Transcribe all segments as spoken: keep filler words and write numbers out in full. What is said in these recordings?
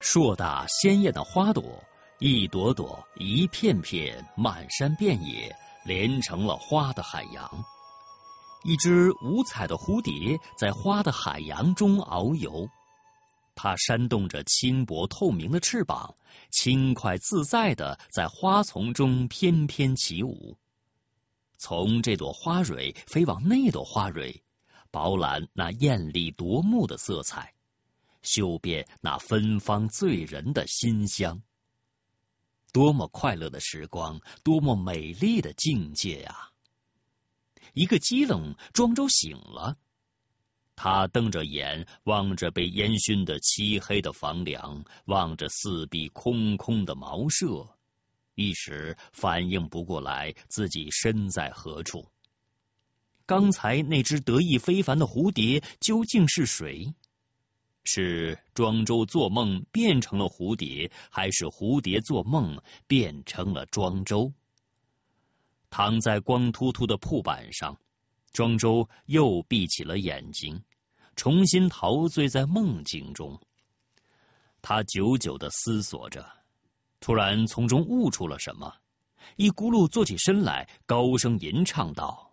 硕大鲜艳的花朵，一朵朵、一片片，漫山遍野，连成了花的海洋。一只五彩的蝴蝶在花的海洋中遨游，它扇动着轻薄透明的翅膀，轻快自在地在花丛中翩翩起舞。从这朵花蕊飞往那朵花蕊，饱览那艳丽夺目的色彩，嗅遍那芬芳醉人的馨香。多么快乐的时光，多么美丽的境界呀！一个机灵，庄周醒了，他瞪着眼望着被烟熏的漆黑的房梁，望着四壁空空的茅舍，一时反应不过来自己身在何处。刚才那只得意非凡的蝴蝶究竟是谁？是庄周做梦变成了蝴蝶，还是蝴蝶做梦变成了庄周？躺在光秃秃的铺板上，庄周又闭起了眼睛，重新陶醉在梦境中。他久久地思索着，突然从中悟出了什么，一咕噜坐起身来，高声吟唱道：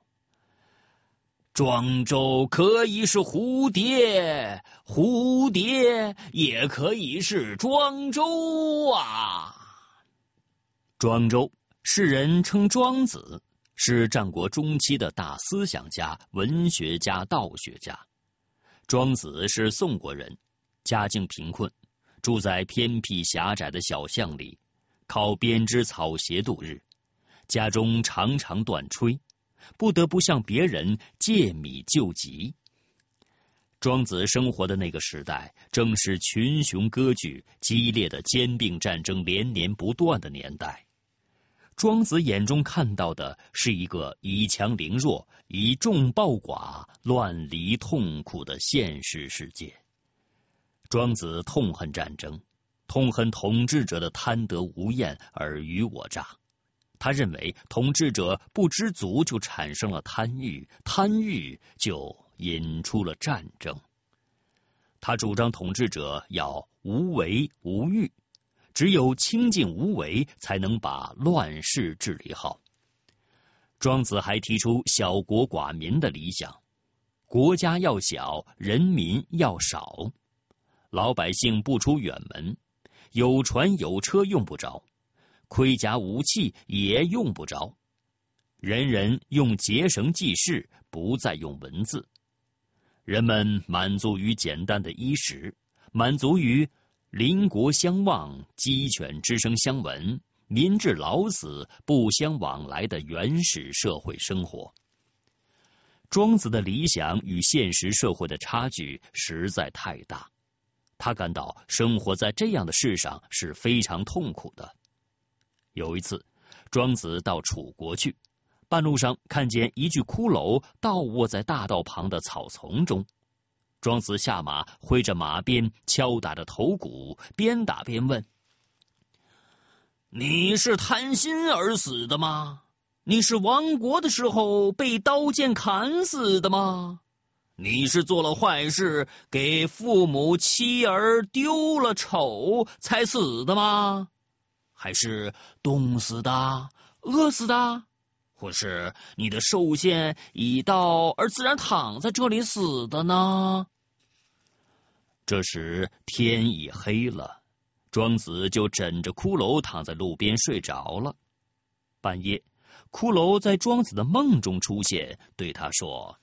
庄周可以是蝴蝶，蝴蝶也可以是庄周啊！庄周，世人称庄子，是战国中期的大思想家、文学家、道学家。庄子是宋国人，家境贫困，住在偏僻狭窄的小巷里，靠编织草鞋度日，家中常常断炊，不得不向别人借米救急。庄子生活的那个时代，正是群雄割据、激烈的兼并战争连年不断的年代。庄子眼中看到的是一个以强凌弱、以众暴寡、乱离痛苦的现实世界。庄子痛恨战争，痛恨统治者的贪得无厌、尔虞我诈。他认为统治者不知足就产生了贪欲，贪欲就引出了战争。他主张统治者要无为无欲，只有清静无为，才能把乱世治理好。庄子还提出小国寡民的理想，国家要小，人民要少，老百姓不出远门，有船有车用不着，盔甲武器也用不着，人人用结绳记事，不再用文字。人们满足于简单的衣食，满足于邻国相望、鸡犬之声相闻、民至老死不相往来的原始社会生活。庄子的理想与现实社会的差距实在太大，他感到生活在这样的世上是非常痛苦的。有一次，庄子到楚国去，半路上看见一具骷髅倒卧在大道旁的草丛中。庄子下马，挥着马鞭，敲打着头骨，边打边问：你是贪心而死的吗？你是亡国的时候被刀剑砍死的吗？你是做了坏事，给父母妻儿丢了丑才死的吗？还是冻死的、饿死的，或是你的寿限已到而自然躺在这里死的呢？这时天已黑了，庄子就枕着骷髅躺在路边睡着了。半夜，骷髅在庄子的梦中出现，对他说：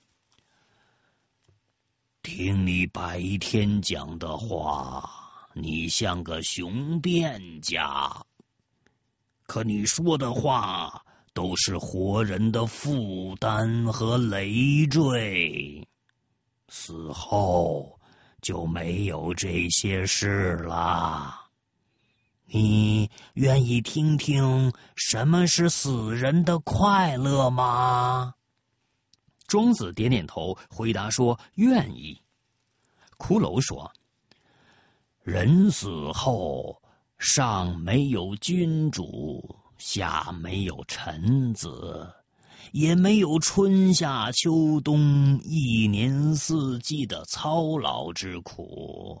听你白天讲的话，你像个雄辩家，可你说的话都是活人的负担和累赘，死后就没有这些事了。你愿意听听什么是死人的快乐吗？庄子点点头，回答说愿意。骷髅说：人死后，上没有君主，下没有臣子，也没有春夏秋冬一年四季的操劳之苦，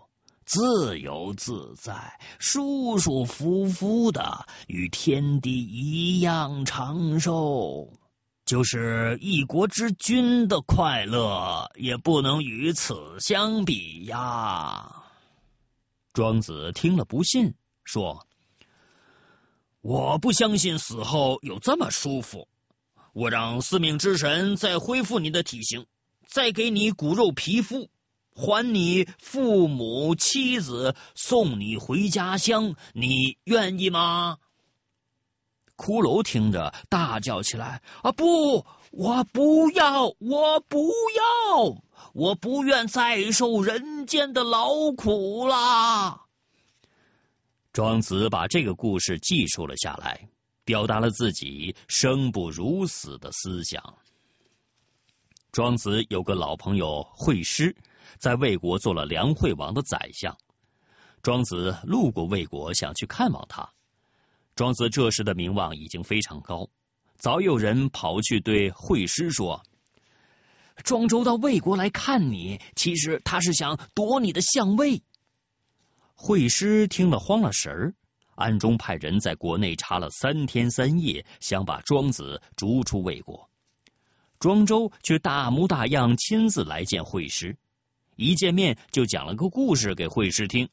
自由自在、舒舒服服的，与天地一样长寿。就是一国之君的快乐，也不能与此相比呀。庄子听了不信，说：我不相信死后有这么舒服。我让司命之神再恢复你的体型，再给你骨肉皮肤，还你父母妻子，送你回家乡，你愿意吗？骷髅听着大叫起来：啊不，我不要，我不要，我不愿再受人间的劳苦啦！庄子把这个故事记述了下来，表达了自己生不如死的思想。庄子有个老朋友惠施，在魏国做了梁惠王的宰相。庄子路过魏国，想去看望他。庄子这时的名望已经非常高，早有人跑去对惠施说：庄周到魏国来看你，其实他是想夺你的相位。惠施听了慌了神儿，暗中派人在国内查了三天三夜，想把庄子逐出魏国。庄周却大模大样亲自来见惠施，一见面就讲了个故事给惠施听。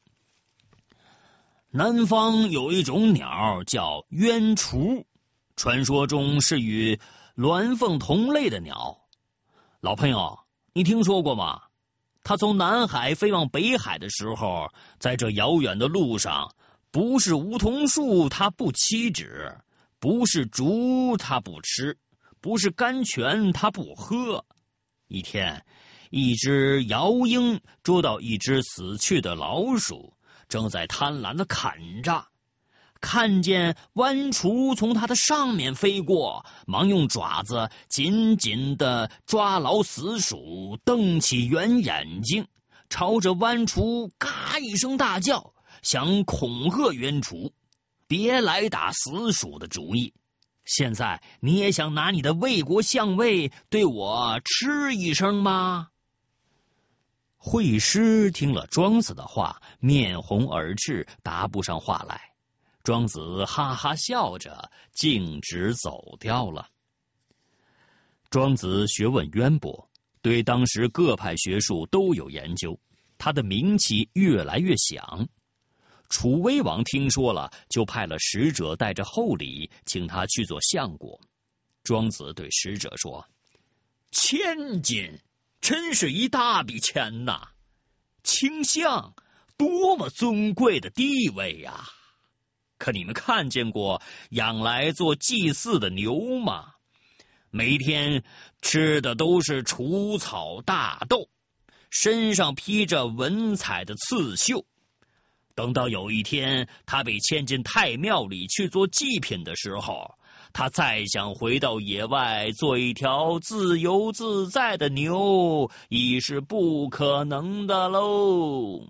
南方有一种鸟叫鸢雏，传说中是与鸾凤同类的鸟。老朋友，你听说过吗？它从南海飞往北海的时候，在这遥远的路上，不是梧桐树它不栖止，不是竹它不吃，不是甘泉它不喝。一天，一只鹞鹰捉到一只死去的老鼠，正在贪婪的啃着，看见弯雏从它的上面飞过，忙用爪子紧紧的抓牢死鼠，瞪起圆眼睛，朝着弯雏嘎一声大叫，想恐吓圆雏，别来打死鼠的主意。现在你也想拿你的魏国相位对我吃一声吗？惠施听了庄子的话，面红耳赤，答不上话来。庄子哈哈笑着，径直走掉了。庄子学问渊博，对当时各派学术都有研究，他的名气越来越响。楚威王听说了，就派了使者带着厚礼，请他去做相国。庄子对使者说：千金，真是一大笔钱呐！卿相，多么尊贵的地位呀！可你们看见过养来做祭祀的牛吗？每天吃的都是除草大豆，身上披着文采的刺绣。等到有一天他被牵进太庙里去做祭品的时候，他再想回到野外做一条自由自在的牛，已是不可能的喽。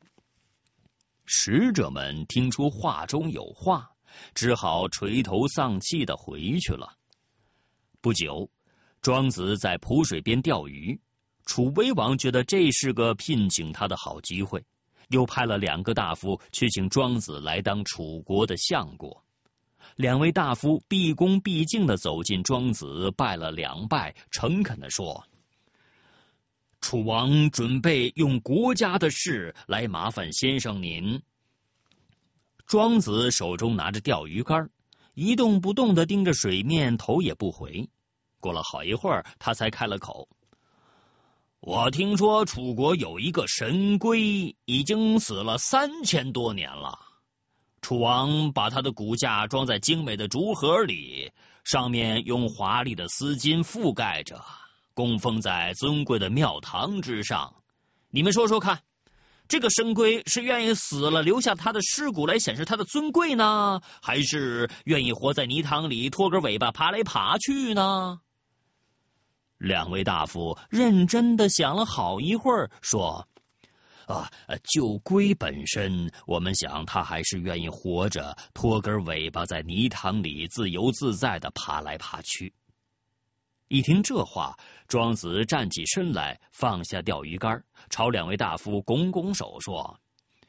使者们听出话中有话，只好垂头丧气的回去了。不久，庄子在濮水边钓鱼，楚威王觉得这是个聘请他的好机会，又派了两个大夫去请庄子来当楚国的相国。两位大夫毕恭毕敬的走进庄子，拜了两拜，诚恳的说：楚王准备用国家的事来麻烦先生您。庄子手中拿着钓鱼竿，一动不动的盯着水面，头也不回。过了好一会儿，他才开了口：我听说楚国有一个神龟，已经死了三千多年了。楚王把他的骨架装在精美的竹盒里，上面用华丽的丝巾覆盖着，供奉在尊贵的庙堂之上。你们说说看，这个神龟是愿意死了留下他的尸骨来显示他的尊贵呢，还是愿意活在泥塘里拖根尾巴爬来爬去呢？两位大夫认真的想了好一会儿，说：啊，就龟本身，我们想他还是愿意活着，拖根尾巴在泥塘里自由自在的爬来爬去。一听这话，庄子站起身来，放下钓鱼竿，朝两位大夫拱拱手说：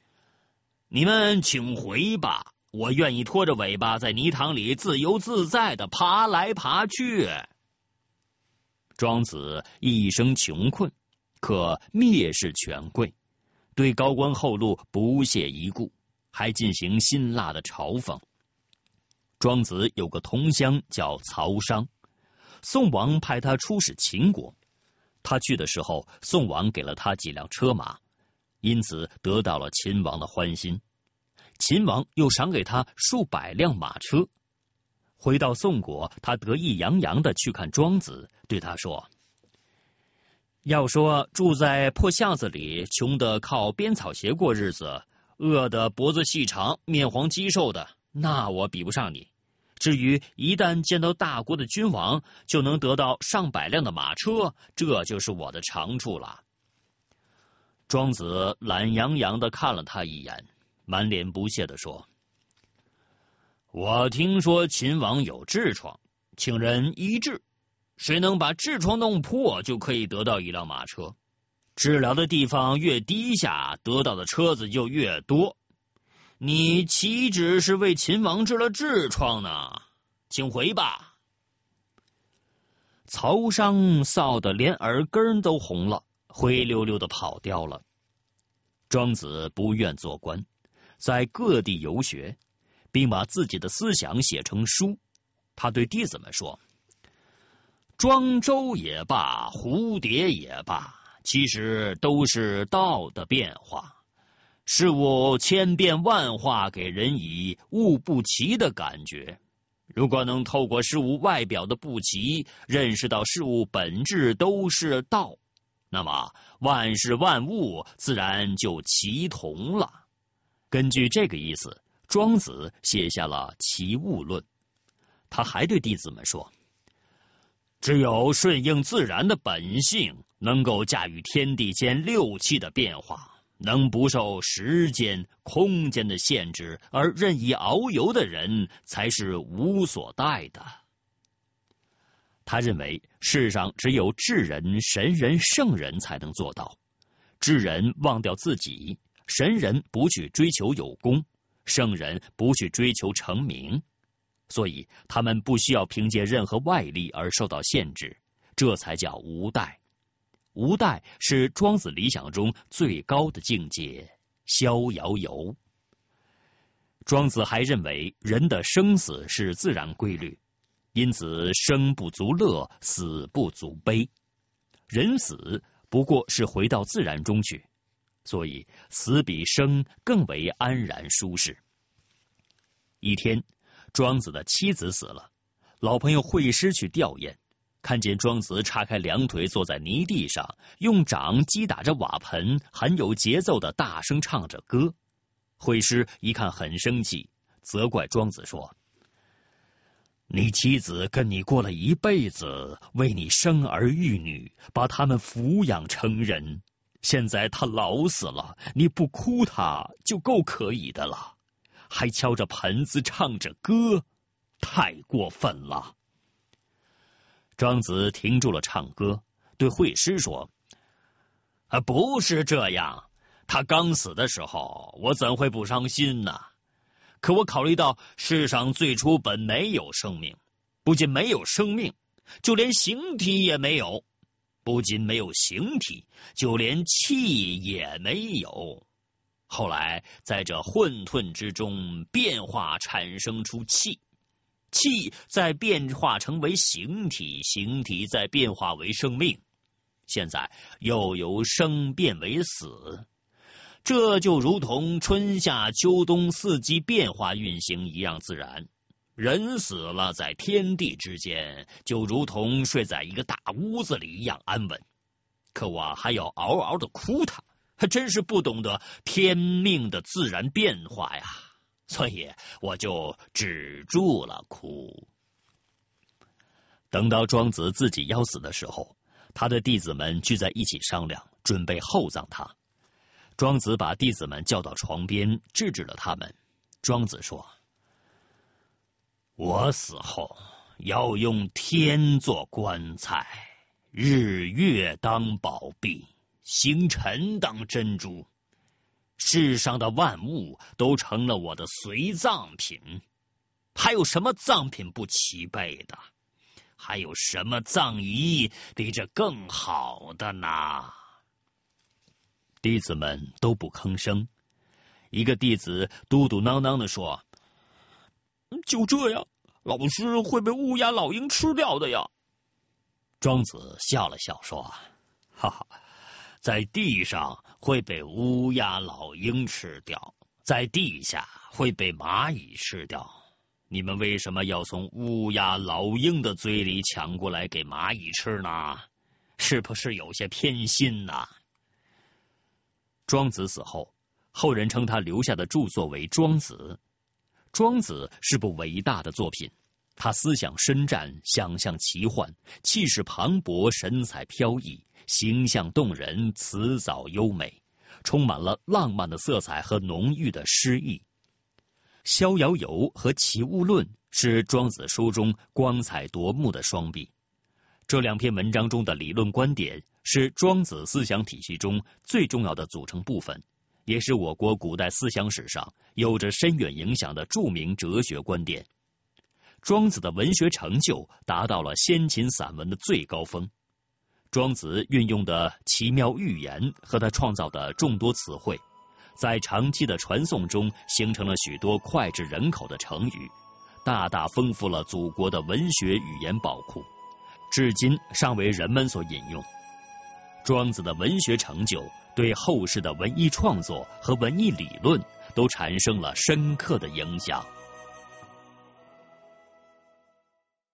你们请回吧，我愿意拖着尾巴在泥塘里自由自在的爬来爬去。庄子一生穷困，可蔑视权贵，对高官厚禄不屑一顾，还进行辛辣的嘲讽。庄子有个同乡叫曹商，宋王派他出使秦国，他去的时候，宋王给了他几辆车马，因此得到了秦王的欢心。秦王又赏给他数百辆马车。回到宋国，他得意洋洋的去看庄子，对他说：要说住在破巷子里，穷得靠编草鞋过日子，饿得脖子细长，面黄肌瘦的，那我比不上你。至于一旦见到大国的君王，就能得到上百辆的马车，这就是我的长处了。庄子懒洋洋的看了他一眼，满脸不屑的说：我听说秦王有痔疮，请人医治，谁能把痔疮弄破，就可以得到一辆马车。治疗的地方越低下，得到的车子就越多。你岂止是为秦王治了痔疮呢？请回吧。曹商臊得连耳根都红了，灰溜溜的跑掉了。庄子不愿做官，在各地游学，并把自己的思想写成书。他对弟子们说：庄周也罢，蝴蝶也罢，其实都是道的变化。事物千变万化，给人以物不齐的感觉。如果能透过事物外表的不齐，认识到事物本质都是道，那么万事万物自然就齐同了。根据这个意思，庄子写下了《齐物论》。他还对弟子们说：只有顺应自然的本性，能够驾驭天地间六气的变化，能不受时间、空间的限制而任意遨游的人，才是无所待的。他认为世上只有智人、神人、圣人才能做到。智人忘掉自己，神人不去追求有功，圣人不去追求成名，所以他们不需要凭借任何外力而受到限制，这才叫无待。无待是庄子理想中最高的境界，逍遥游。庄子还认为人的生死是自然规律，因此生不足乐，死不足悲。人死不过是回到自然中去，所以死比生更为安然舒适。一天，庄子的妻子死了，老朋友惠施去吊唁，看见庄子叉开两腿坐在泥地上，用掌击打着瓦盆，很有节奏的大声唱着歌。惠施一看很生气，责怪庄子说：你妻子跟你过了一辈子，为你生儿育女，把他们抚养成人，现在她老死了，你不哭她就够可以的了，还敲着盆子唱着歌，太过分了。庄子停住了唱歌，对惠施说：啊，不是这样，他刚死的时候，我怎会不伤心呢？可我考虑到世上最初本没有生命，不仅没有生命，就连形体也没有，不仅没有形体，就连气也没有。后来在这混沌之中变化，产生出气，气再变化成为形体，形体再变化为生命，现在又由生变为死。这就如同春夏秋冬四季变化运行一样自然。人死了，在天地之间，就如同睡在一个大屋子里一样安稳。可我还要嗷嗷的哭他，还真是不懂得天命的自然变化呀，所以我就止住了哭。等到庄子自己要死的时候，他的弟子们聚在一起商量，准备厚葬他。庄子把弟子们叫到床边，制止了他们。庄子说：我死后要用天做棺材，日月当宝璧，星辰当珍珠。 世上的万物都成了我的随葬品，还有什么葬品不齐备的？还有什么葬仪比这更好的呢？弟子们都不吭声。一个弟子嘟嘟囔囔地说：“就这样，老师会被乌鸦老鹰吃掉的呀。”庄子笑了笑说：“哈哈，在地上会被乌鸦老鹰吃掉，在地下会被蚂蚁吃掉。你们为什么要从乌鸦老鹰的嘴里抢过来给蚂蚁吃呢？是不是有些偏心呢？”庄子死后，后人称他留下的著作为《庄子》。庄子是部伟大的作品，他思想深湛，想象奇幻，气势磅礴，神采飘逸，形象动人，辞藻优美，充满了浪漫的色彩和浓郁的诗意。《逍遥游》和《齐物论》是庄子书中光彩夺目的双璧。这两篇文章中的理论观点是庄子思想体系中最重要的组成部分，也是我国古代思想史上有着深远影响的著名哲学观点。庄子的文学成就达到了先秦散文的最高峰。庄子运用的奇妙寓言和他创造的众多词汇，在长期的传颂中形成了许多脍炙人口的成语，大大丰富了祖国的文学语言宝库，至今尚为人们所引用。庄子的文学成就对后世的文艺创作和文艺理论都产生了深刻的影响。